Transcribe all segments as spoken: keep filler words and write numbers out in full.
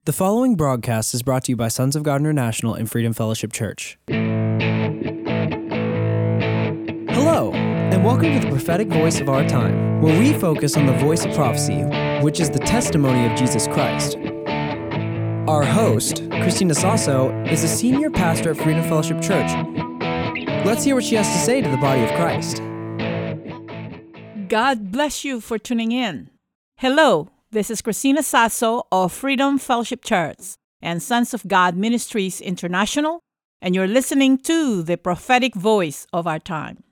The following broadcast is brought to you by Sons of God International and Freedom Fellowship Church. Hello, and welcome to the prophetic voice of our time, where we focus on the voice of prophecy, which is the testimony of Jesus Christ. Our host, Christina Sasso, is a senior pastor at Freedom Fellowship Church. Let's hear what she has to say to the body of Christ. God bless you for tuning in. Hello. This is Christina Sasso of Freedom Fellowship Church and Sons of God Ministries International, and you're listening to the prophetic voice of our time.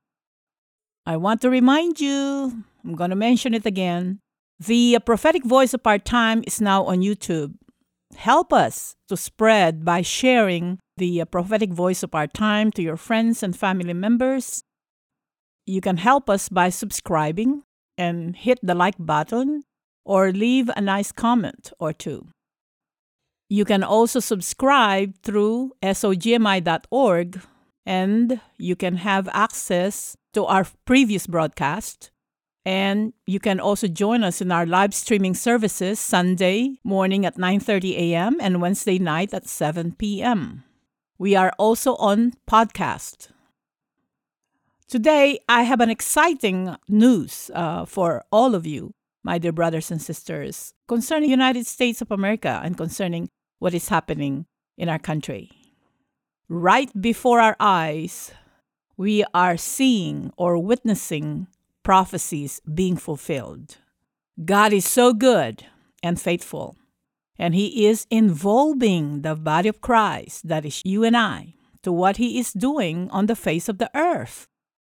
I want to remind you, I'm going to mention it again, the prophetic voice of our time is now on YouTube. Help us to spread by sharing the prophetic voice of our time to your friends and family members. You can help us by subscribing and hit the like button, or leave a nice comment or two. You can also subscribe through S O G M I dot org, and you can have access to our previous broadcast. And you can also join us in our live streaming services Sunday morning at nine thirty a.m. and Wednesday night at seven p.m. We are also on podcast. Today, I have an exciting news uh, for all of you, my dear brothers and sisters, concerning the United States of America and concerning what is happening in our country. Right before our eyes, we are seeing or witnessing prophecies being fulfilled. God is so good and faithful, and He is involving the body of Christ, that is you and I, to what He is doing on the face of the earth.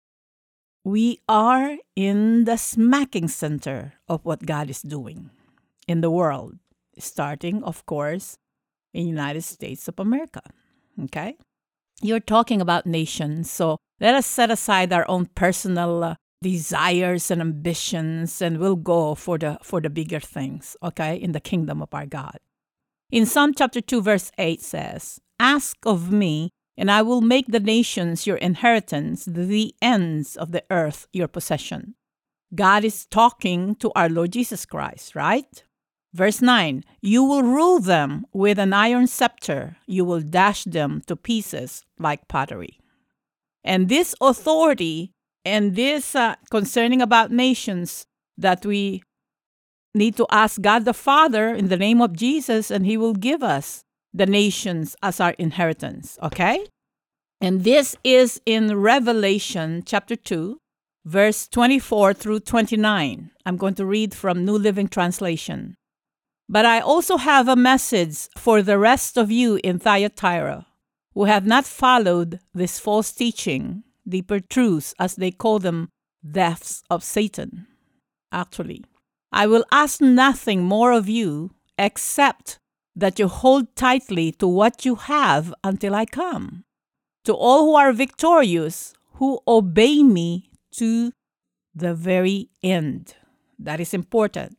We are in the smacking center of what God is doing in the world, starting, of course, in the United States of America. Okay? You're talking about nations, so let us set aside our own personal uh, desires and ambitions, and we'll go for the for the bigger things, okay, in the kingdom of our God. In Psalm chapter two, verse eight says, "Ask of me, and I will make the nations your inheritance, the ends of the earth your possession." God is talking to our Lord Jesus Christ, right? Verse nine, "You will rule them with an iron scepter. You will dash them to pieces like pottery." And this authority and this uh, concerning about nations that we need to ask God the Father in the name of Jesus, and He will give us the nations as our inheritance, okay? And this is in Revelation chapter two, verse twenty-four through twenty-nine. I'm going to read from New Living Translation. "But I also have a message for the rest of you in Thyatira, who have not followed this false teaching, deeper truths, as they call them, depths of Satan. Actually, I will ask nothing more of you except that you hold tightly to what you have until I come. To all who are victorious, who obey me to the very end." That is important.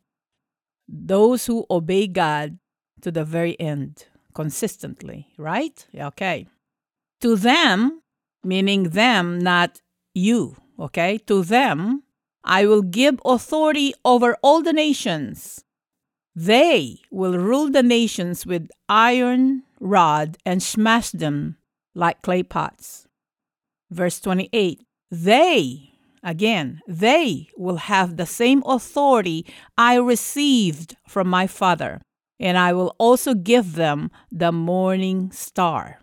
Those who obey God to the very end, consistently, right? Okay. "To them," meaning them, not you, okay? "To them, I will give authority over all the nations. They will rule the nations with iron rod and smash them like clay pots." Verse twenty-eight, "They," again, "they will have the same authority I received from my Father, and I will also give them the morning star."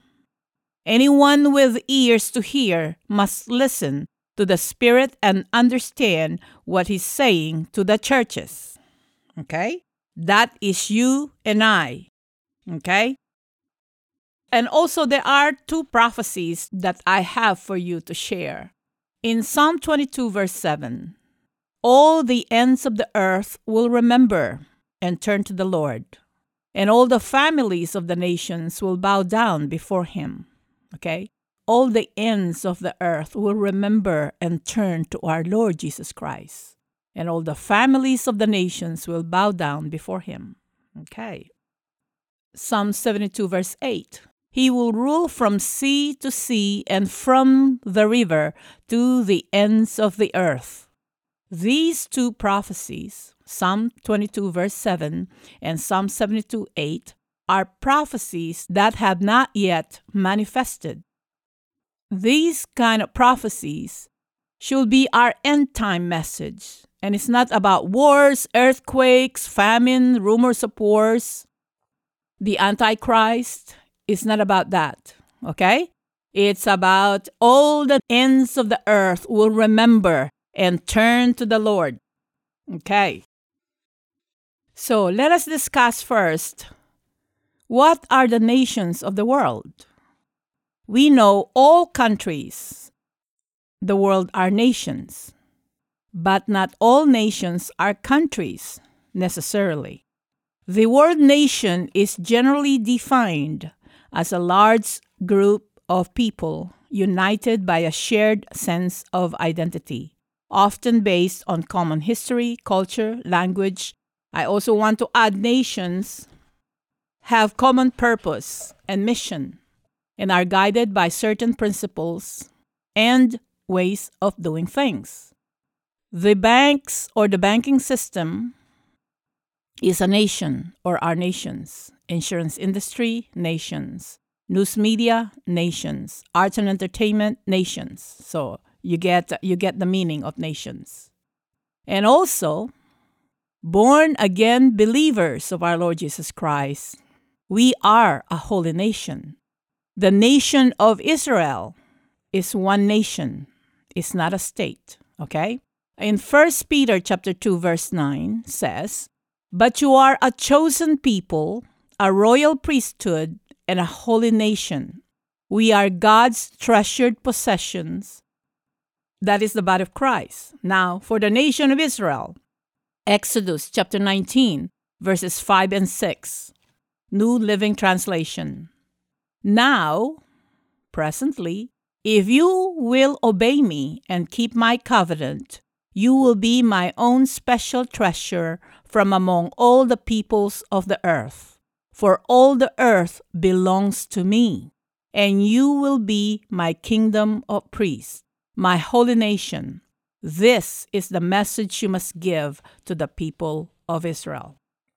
Anyone with ears to hear must listen to the Spirit and understand what He's saying to the churches. Okay? That is you and I. Okay? And also there are two prophecies that I have for you to share. In Psalm twenty-two, verse seven, "All the ends of the earth will remember and turn to the Lord, and all the families of the nations will bow down before Him." Okay? All the ends of the earth will remember and turn to our Lord Jesus Christ, and all the families of the nations will bow down before Him. Okay. Psalm seventy-two, verse eight, "He will rule from sea to sea and from the river to the ends of the earth." These two prophecies, Psalm twenty-two, verse seven, and Psalm seventy-two, eight, are prophecies that have not yet manifested. These kind of prophecies should be our end time message. And it's not about wars, earthquakes, famine, rumors of wars. The Antichrist is not about that, okay? It's about all the ends of the earth will remember and turn to the Lord. Okay. So let us discuss first, what are the nations of the world? We know all countries, the world are nations, but not all nations are countries necessarily. The word nation is generally defined as a large group of people united by a shared sense of identity, often based on common history, culture, language. I also want to add nations have common purpose and mission and are guided by certain principles and ways of doing things. The banks or the banking system is a nation or are nations. Insurance industry, nations. News media, nations. Arts and entertainment, nations. So you get you get the meaning of nations. And also, born again believers of our Lord Jesus Christ, we are a holy nation. The nation of Israel is one nation. It's not a state, okay? In First Peter chapter two, verse nine says, "But you are a chosen people, a royal priesthood, and a holy nation. We are God's treasured possessions." That is the body of Christ. Now, for the nation of Israel, Exodus chapter nineteen, verses five and six, New Living Translation. "Now, presently, if you will obey me and keep my covenant, you will be my own special treasure from among all the peoples of the earth. For all the earth belongs to me, and you will be my kingdom of priests, my holy nation. This is the message you must give to the people of Israel."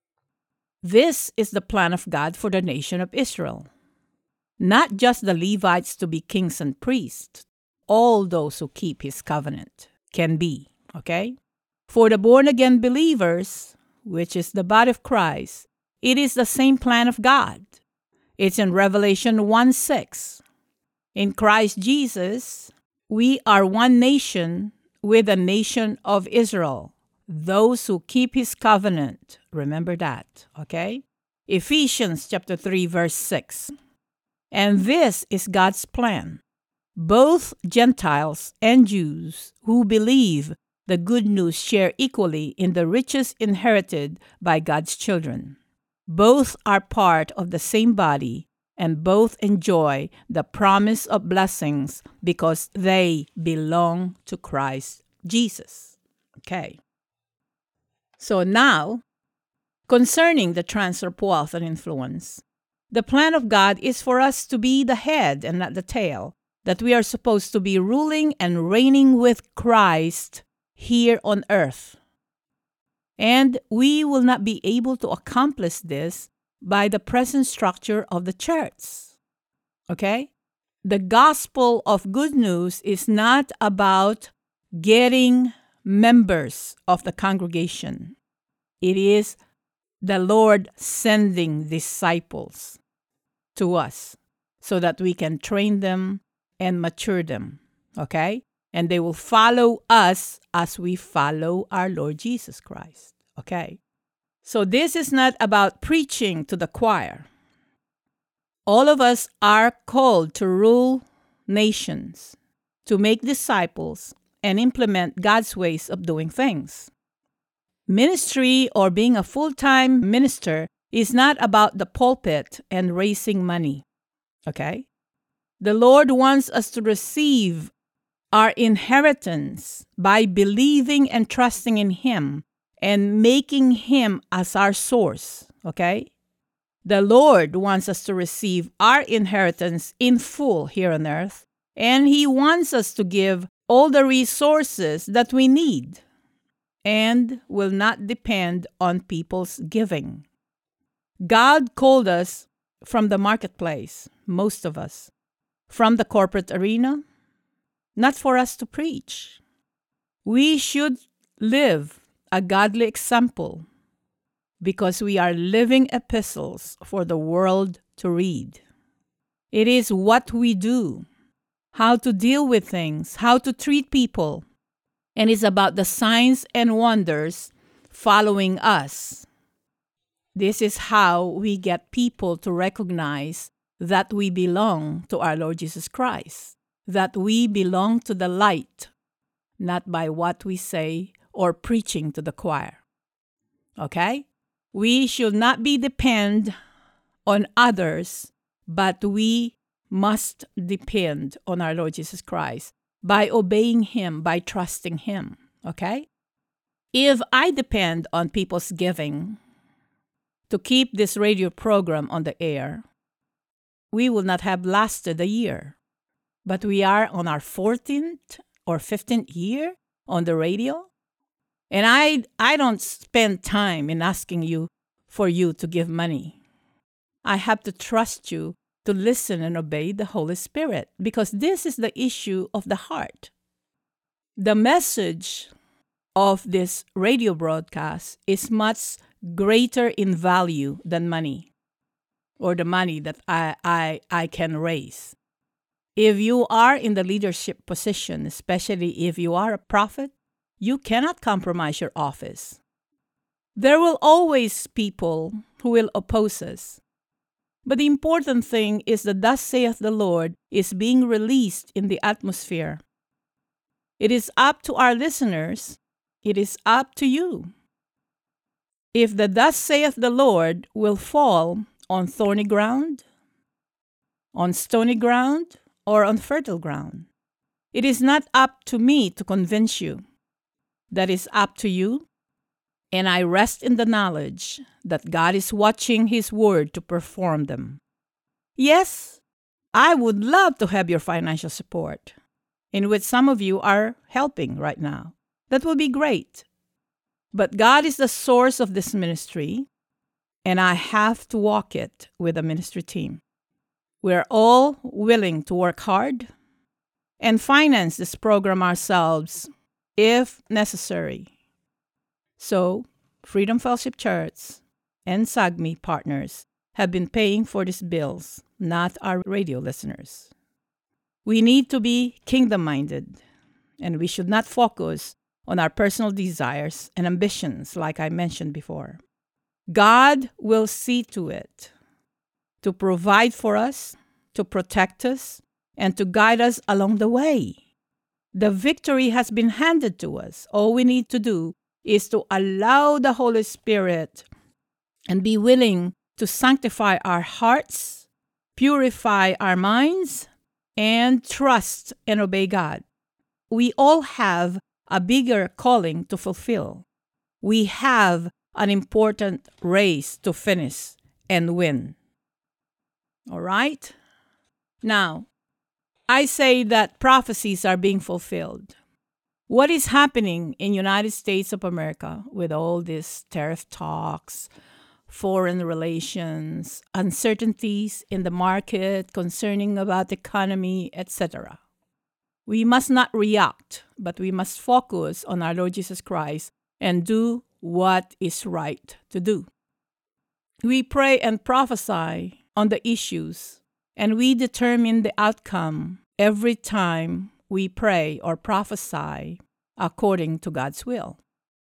This is the plan of God for the nation of Israel. Not just the Levites to be kings and priests, all those who keep his covenant can be, okay? For the born-again believers, which is the body of Christ, it is the same plan of God. It's in Revelation one six. In Christ Jesus, we are one nation with the nation of Israel, those who keep his covenant. Remember that, okay? Ephesians chapter three, verse six. And this is God's plan. Both Gentiles and Jews who believe the good news share equally in the riches inherited by God's children. Both are part of the same body, and both enjoy the promise of blessings because they belong to Christ Jesus. Okay. So now, concerning the transfer of wealth and influence, the plan of God is for us to be the head and not the tail, that we are supposed to be ruling and reigning with Christ here on earth. And we will not be able to accomplish this by the present structure of the church. Okay? The gospel of good news is not about getting members of the congregation. It is the Lord sending disciples to us so that we can train them and mature them. Okay? And they will follow us as we follow our Lord Jesus Christ. Okay? So this is not about preaching to the choir. All of us are called to rule nations, to make disciples, and implement God's ways of doing things. Ministry or being a full-time minister is not about the pulpit and raising money. Okay? The Lord wants us to receive our inheritance by believing and trusting in Him and making Him as our source, okay? The Lord wants us to receive our inheritance in full here on earth, and He wants us to give all the resources that we need. and will not depend on people's giving. God called us from the marketplace, most of us, from the corporate arena, not for us to preach. We should live a godly example because we are living epistles for the world to read. It is what we do, how to deal with things, how to treat people, and it's about the signs and wonders following us. This is how we get people to recognize that we belong to our Lord Jesus Christ, that we belong to the light, not by what we say or preaching to the choir. Okay? We should not be depend on others, but we must depend on our Lord Jesus Christ by obeying Him, by trusting Him. Okay? If I depend on people's giving to keep this radio program on the air, we will not have lasted a year. But we are on our fourteenth or fifteenth year on the radio. And I, I don't spend time in asking you for you to give money. I have to trust you to listen and obey the Holy Spirit because this is the issue of the heart. The message of this radio broadcast is much greater in value than money or the money that I, I, I can raise. If you are in the leadership position, especially if you are a prophet, you cannot compromise your office. There will always people who will oppose us. But the important thing is that thus saith the Lord is being released in the atmosphere. It is up to our listeners. It is up to you. If the thus saith the Lord will fall on thorny ground, on stony ground, or on fertile ground, it is not up to me to convince you. That is up to you. And I rest in the knowledge that God is watching His word to perform them. Yes, I would love to have your financial support, in which some of you are helping right now. That will be great. But God is the source of this ministry, and I have to walk it with a ministry team. We're all willing to work hard and finance this program ourselves if necessary. So, Freedom Fellowship Church and S A G M E partners have been paying for these bills, not our radio listeners. We need to be kingdom-minded, and we should not focus on our personal desires and ambitions like I mentioned before. God will see to it to provide for us, to protect us, and to guide us along the way. The victory has been handed to us. All we need to do is to allow the Holy Spirit and be willing to sanctify our hearts, purify our minds, and trust and obey God. We all have a bigger calling to fulfill. We have an important race to finish and win. All right? Now, I say that prophecies are being fulfilled. What is happening in United States of America with all these tariff talks, foreign relations, uncertainties in the market concerning about the economy, et cetera. We must not react, but we must focus on our Lord Jesus Christ and do what is right to do. We pray and prophesy on the issues, and we determine the outcome every time we pray or prophesy according to God's will.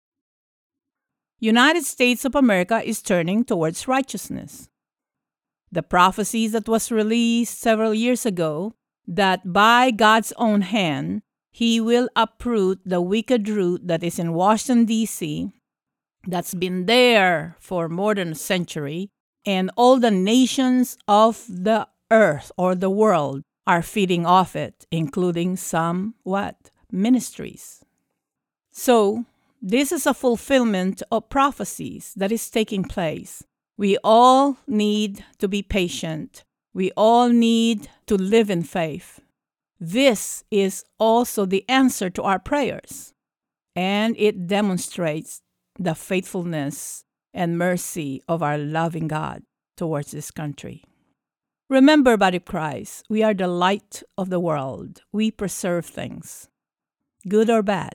United States of America is turning towards righteousness. The prophecies that was released several years ago that by God's own hand, He will uproot the wicked root that is in Washington, D C, that's been there for more than a century, and all the nations of the earth or the world are feeding off it, including some, what? Ministries. So, this is a fulfillment of prophecies that is taking place. We all need to be patient. We all need to live in faith. This is also the answer to our prayers. and it demonstrates the faithfulness and mercy of our loving God towards this country. Remember, body of Christ, we are the light of the world. We preserve things, good or bad.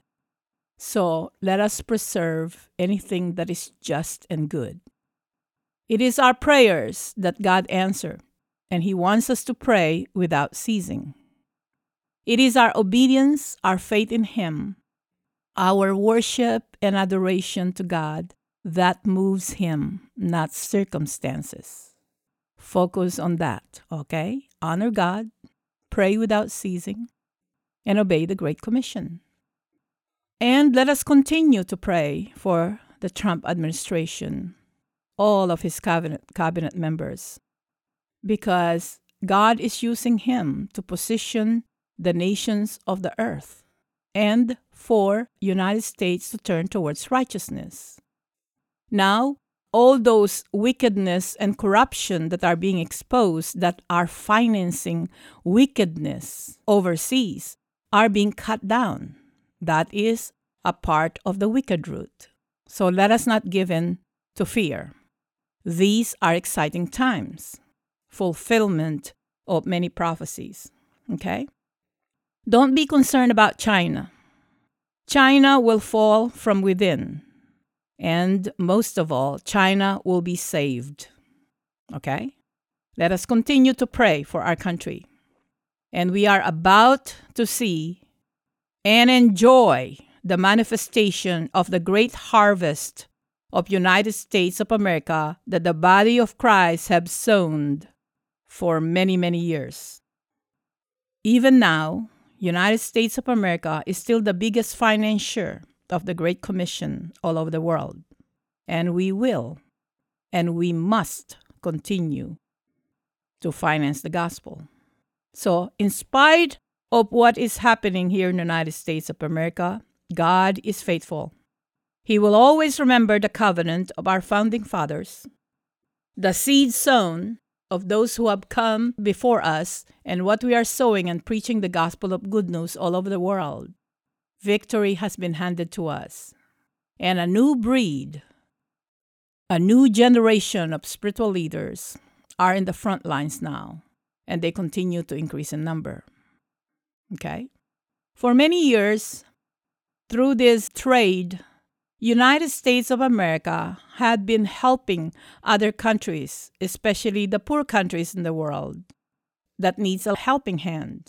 So let us preserve anything that is just and good. It is our prayers that God answers, and He wants us to pray without ceasing. It is our obedience, our faith in Him, our worship and adoration to God that moves Him, not circumstances. Focus on that, okay? Honor God, pray without ceasing, and obey the Great Commission. And let us continue to pray for the Trump administration, all of his cabinet, cabinet members, because God is using him to position the nations of the earth and for United States to turn towards righteousness. Now, all those wickedness and corruption that are being exposed, that are financing wickedness overseas, are being cut down. That is a part of the wicked root. So let us not give in to fear. These are exciting times, fulfillment of many prophecies. Okay? Don't be concerned about China. China will fall from within. And most of all, China will be saved. Okay? Let us continue to pray for our country. And we are about to see and enjoy the manifestation of the great harvest of United States of America that the body of Christ have sown for many, many years. Even now, United States of America is still the biggest financier of the Great Commission all over the world. And we will, and we must continue to finance the gospel. So, in spite of what is happening here in the United States of America, God is faithful. He will always remember the covenant of our founding fathers, the seed sown of those who have come before us, and what we are sowing and preaching the gospel of good news all over the world. Victory has been handed to us. And a new breed, a new generation of spiritual leaders are in the front lines now, and they continue to increase in number. Okay? For many years, through this trade, United States of America had been helping other countries, especially the poor countries in the world, that needs a helping hand.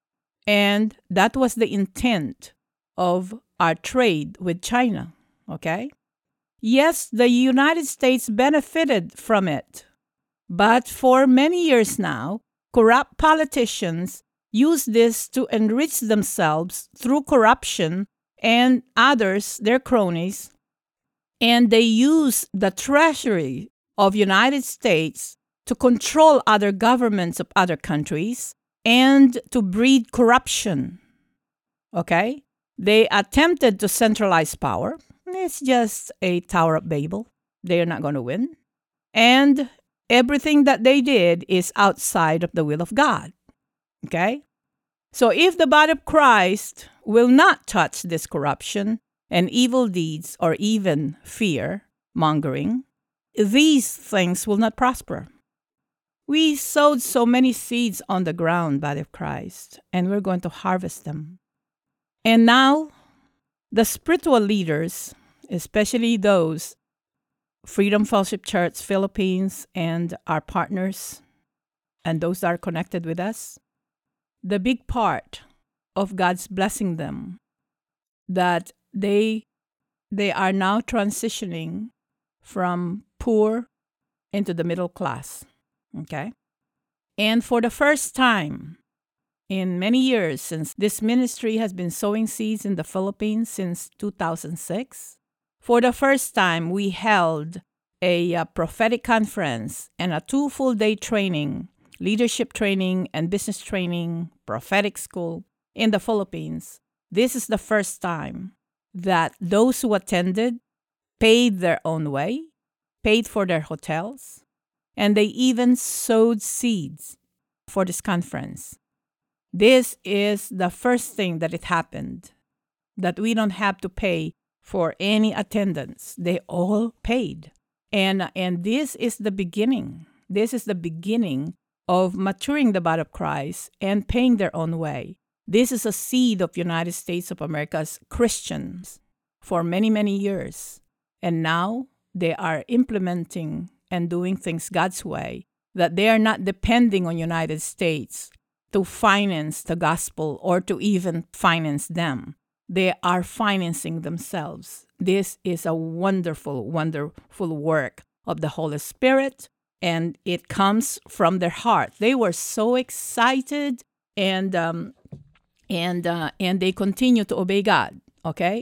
And that was the intent of our trade with China, okay? Yes, the United States benefited from it, but for many years now, corrupt politicians use this to enrich themselves through corruption and others, their cronies, and they use the treasury of United States to control other governments of other countries and to breed corruption, okay? They attempted to centralize power. It's just a Tower of Babel. They are not going to win. And everything that they did is outside of the will of God. Okay? So if the body of Christ will not touch this corruption and evil deeds or even fear mongering, these things will not prosper. We sowed so many seeds on the ground, body of Christ, and we're going to harvest them. And now, the spiritual leaders, especially those, Freedom Fellowship Church Philippines and our partners, and those that are connected with us, the big part of God's blessing them, that they, they are now transitioning from poor into the middle class, okay? And for the first time, in many years, since this ministry has been sowing seeds in the Philippines since two thousand six, for the first time, we held a, a prophetic conference and a two full day training, leadership training and business training, prophetic school in the Philippines. This is the first time that those who attended paid their own way, paid for their hotels, and they even sowed seeds for this conference. This is the first thing that it happened. that we don't have to pay for any attendance. They all paid. And, and this is the beginning. This is the beginning of maturing the body of Christ and paying their own way. This is a seed of United States of America's Christians for many, many years. And now they are implementing and doing things God's way, that they are not depending on United States to finance the gospel or to even finance them. They are financing themselves. This is a wonderful, wonderful work of the Holy Spirit, and it comes from their heart. They were so excited, and um, and uh, and they continue to obey God. Okay,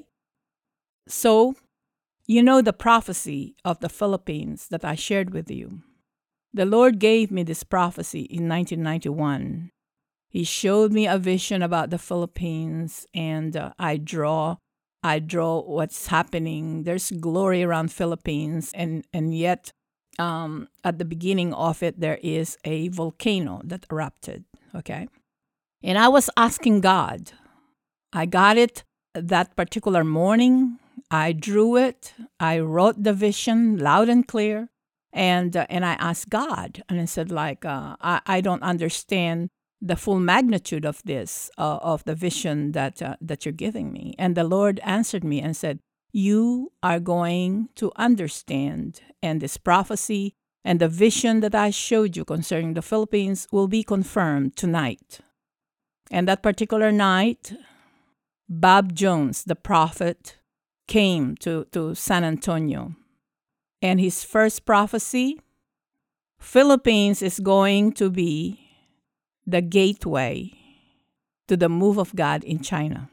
so you know the prophecy of the Philippines that I shared with you. The Lord gave me this prophecy in nineteen ninety-one. He showed me a vision about the Philippines, and uh, I draw, I draw what's happening. There's glory around Philippines, and and yet, um, at the beginning of it, there is a volcano that erupted. Okay, and I was asking God. I got it that particular morning. I drew it. I wrote the vision loud and clear, and uh, and I asked God, and I said, like, uh, I I don't understand the full magnitude of this, uh, of the vision that uh, that you're giving me. And the Lord answered me and said, you are going to understand, and this prophecy and the vision that I showed you concerning the Philippines will be confirmed tonight. And that particular night, Bob Jones, the prophet, came to, to San Antonio. And his first prophecy, Philippines is going to be the gateway to the move of God in China.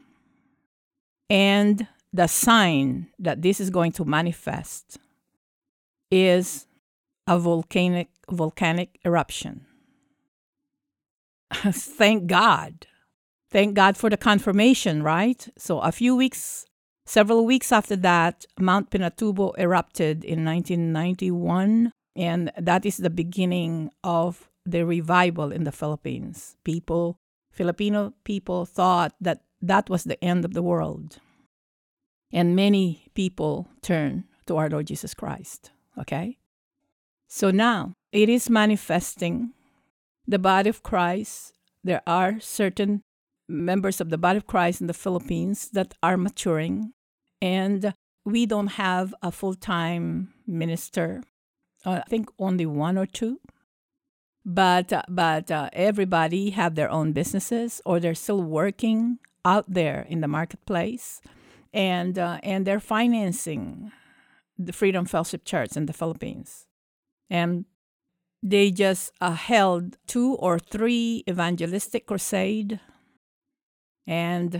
And the sign that this is going to manifest is a volcanic volcanic eruption. Thank God. Thank God for the confirmation, right? So a few weeks, several weeks after that, Mount Pinatubo erupted in nineteen ninety-one, and that is the beginning of the revival in the Philippines. People, Filipino people thought that that was the end of the world. And many people turned to our Lord Jesus Christ. Okay? So now, it is manifesting the body of Christ. There are certain members of the body of Christ in the Philippines that are maturing. And we don't have a full-time minister. Uh, I think only one or two. But uh, but uh, everybody have their own businesses, or they're still working out there in the marketplace, and uh, and they're financing the Freedom Fellowship Church in the Philippines, and they just uh, held two or three evangelistic crusade, and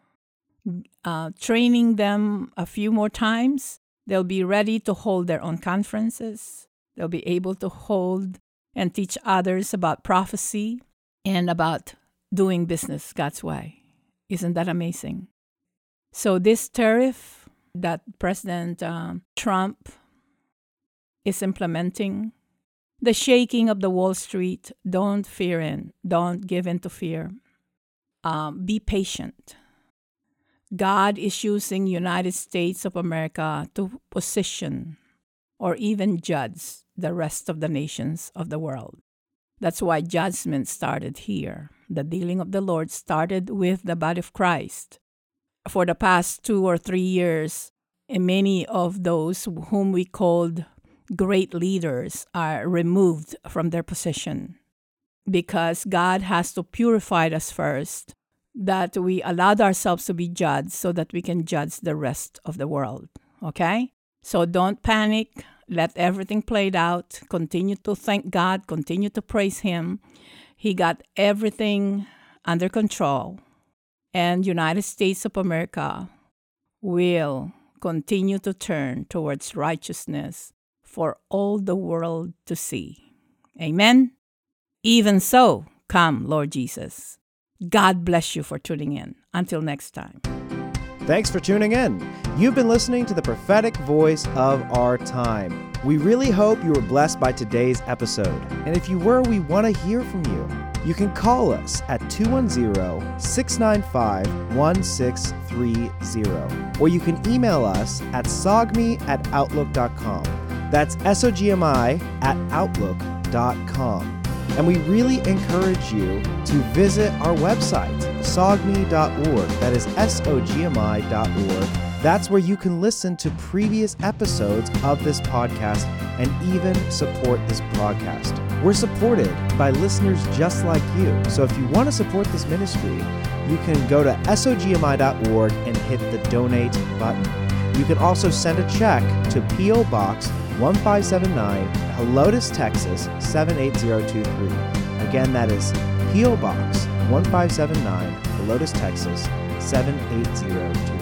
uh, training them a few more times. They'll be ready to hold their own conferences. They'll be able to hold and teach others about prophecy and about doing business God's way. Isn't that amazing? So this tariff that President um, Trump is implementing, the shaking of the Wall Street, don't fear in, don't give in to fear. Um, be patient. God is using United States of America to position or even judge the rest of the nations of the world. That's why judgment started here. The dealing of the Lord started with the body of Christ. For the past two or three years, many of those whom we called great leaders are removed from their position because God has to purify us first, that we allowed ourselves to be judged so that we can judge the rest of the world. Okay? So don't panic. Let everything played out. Continue to thank God. Continue to praise Him. He got everything under control. And United States of America will continue to turn towards righteousness for all the world to see. Amen? Even so, come, Lord Jesus. God bless you for tuning in. Until next time. Thanks for tuning in. You've been listening to the prophetic voice of our time. We really hope you were blessed by today's episode. And if you were, we want to hear from you. You can call us at two one zero, six nine five, one six three zero, or you can email us at sogmi at outlook dot com. That's S O G M I at outlook dot com. And we really encourage you to visit our website, sogmi dot org. That is S O G M I dot org. That's where you can listen to previous episodes of this podcast and even support this podcast. We're supported by listeners just like you. So if you want to support this ministry, you can go to S O G M I dot org and hit the donate button. You can also send a check to P O Box one five seven nine, Helotes, Texas seven eight zero two three. Again, that is P O Box one five seven nine, Helotes, Texas seven eight zero two three.